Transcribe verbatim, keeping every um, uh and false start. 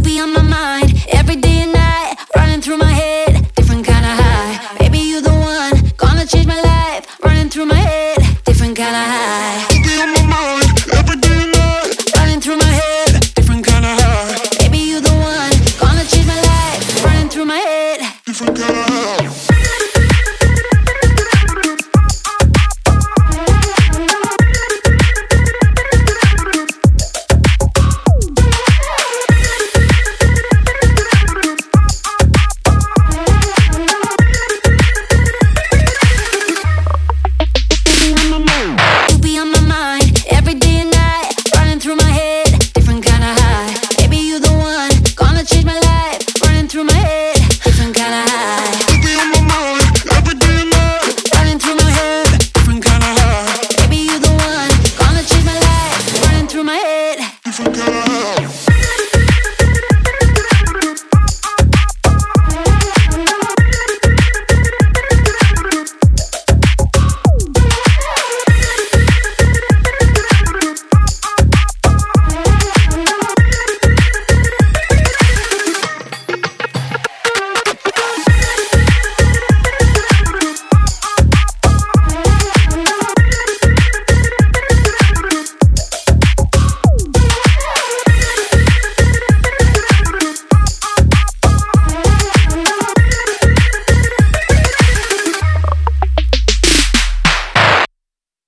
be on my mind every day and night, running through my head, different kind of high. Baby, you the one, gonna change my life, running through my head, different kind of high. You be on my mind every day and night, Running through my head, different kind of high, baby, you the one, gonna change my life, running through my head. different kind of high. You be on my mind every day and night, running through my head, different kind of high. Baby, you the one, gonna change my life, running through my head, different kind of high. You be on my mind every day and night, Running through my head, different kind of high, baby, you the one, gonna change my life, running through my head. different kind of high.